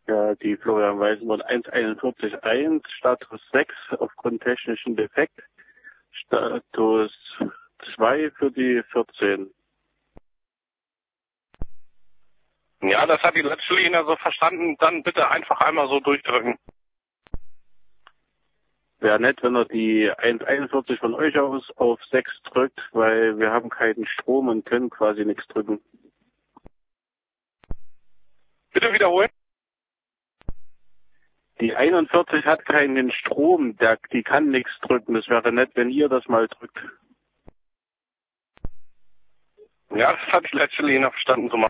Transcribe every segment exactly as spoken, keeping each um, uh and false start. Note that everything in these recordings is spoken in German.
Ja, die Florian Weisenwort eins einundvierzig Punkt eins, Status sechs aufgrund technischen Defekt, Status zwei für die vierzehn. Ja, das hat die letzte Linie so verstanden. Dann bitte einfach einmal so durchdrücken. Wäre nett, wenn er die eins einundvierzig von euch aus auf sechs drückt, weil wir haben keinen Strom und können quasi nichts drücken. Bitte wiederholen. Die einundvierzig hat keinen Strom, der, die kann nichts drücken. Es wäre nett, wenn ihr das mal drückt. Ja, das hat die letzte Linie verstanden so mal.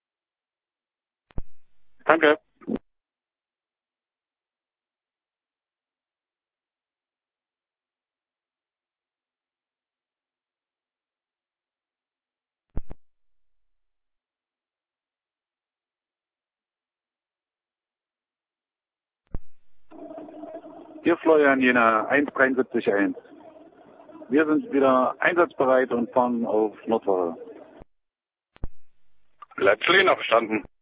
Danke. Hier Florian Jena eins dreiundsiebzig Punkt eins. Wir sind wieder einsatzbereit und fahren auf Nordwoche. Letzte Linie verstanden.